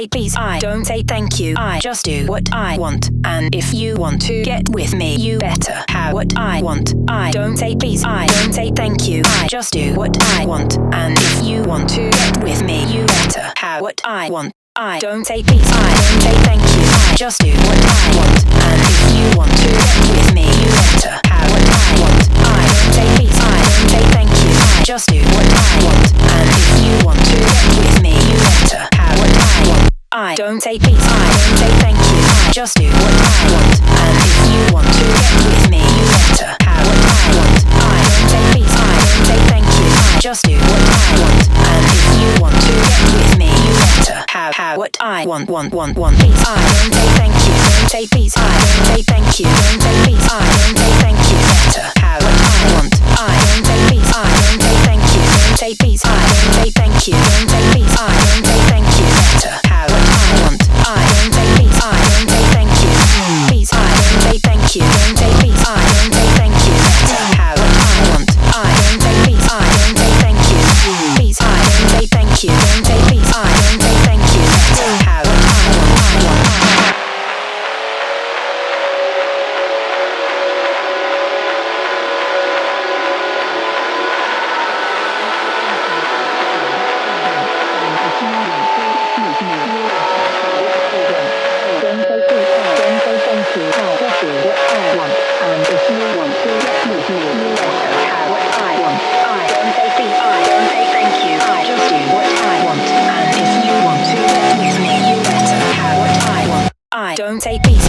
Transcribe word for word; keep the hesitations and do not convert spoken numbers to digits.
say please, I don't say thank you. I just do what I want. And if you want to get with me, you better have what I want. I don't say please, I don't say thank you. I just do what I want. And if you want to get with me, you better have what I want. I don't say please, I don't say thank you. I just do what I want. And if you want to get with me, you better have what I want. I don't say please, I don't say thank you. I just do what I want. And if you want to get with me, you better have what I want. I don't say please, I don't say thank you. I just do what I want. And if you want to get with me, you better have what I want. I don't say please, I don't say thank you. I just do what I want. And if you want to get with me, you better have, have what I want, want, want, want. Please, I don't say thank you. Don't say please, I don't say thank you. Don't say please, I don't say thank you. Better have what I want. I don't say please, I don't say thank you. Don't say please, I don't say thank you. Don't say please, I don't say thank you. Better have what I want. I don't say please, I don't say thank you. Please, I don't say thank you. Don't say please, I don't say thank you. Better have what I want. I don't say please, I don't say thank you. Please, I don't say thank you. Don't say please, I don't say thank you. Better have what I want. I want. I don't say peace.